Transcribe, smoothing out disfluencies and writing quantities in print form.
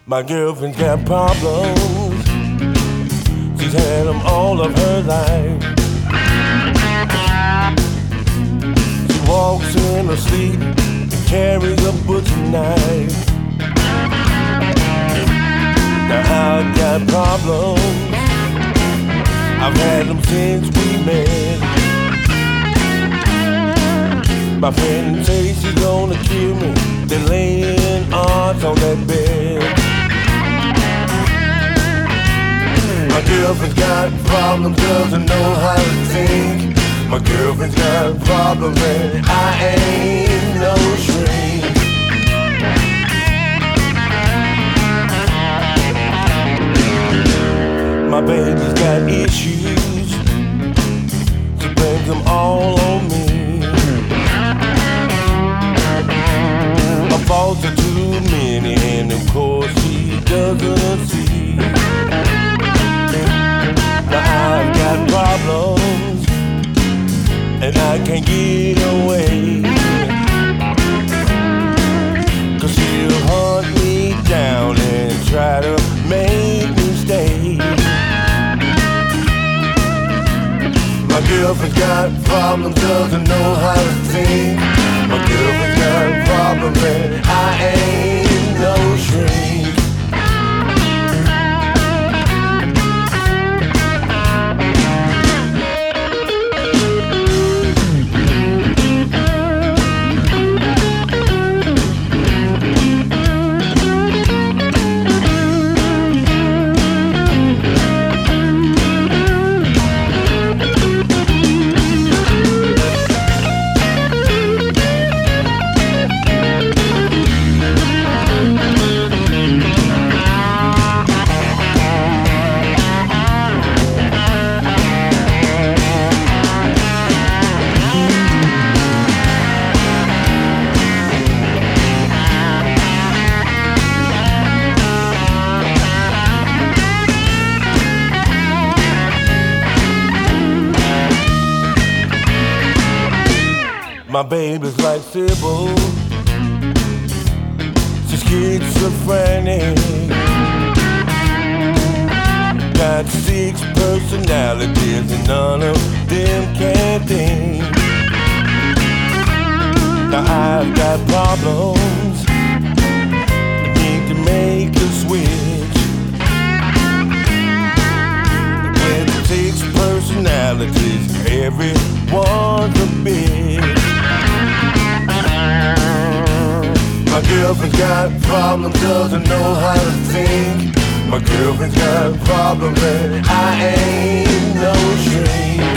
My girlfriend's got problems. She's had them all of her life. She walks in her sleep and carries a butcher knife. Now I've got problems. I've had them since we met. My friend says she's gonna kill me. They're laying odds on that bed. My girlfriend's got problems, doesn't know how to think. My girlfriend's got problems and I ain't no shrink. My baby's got issues. She blames them all on me. My faults are too many and of course she doesn't see. Now I've got problems and I can't get away, 'cause she'll hunt me down and try to make me stay. My girlfriend's got problems, doesn't know how to think. My girlfriend's got problems and I ain't no shrink. My baby's like Sybil. She's schizophrenic. Got 6 personalities and none of them can think. Now I've got problems. I need to make a switch. With 6 personalities, everyone's a bitch. My girlfriend's got problems, doesn't know how to think. My girlfriend's got problems and I ain't no shrink.